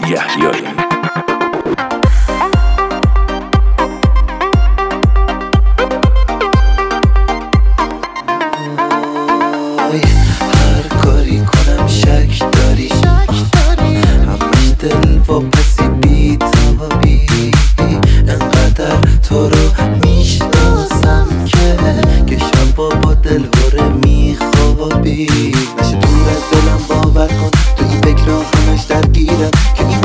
یحیایی. هر کاری کنم شک داری، همش دل و پسی بی تابی. انقدر تو رو میشناسم که شبا با دل هره میخوابی. نشه دور از دلم باور کن، تو این فکر همش درگیرم که این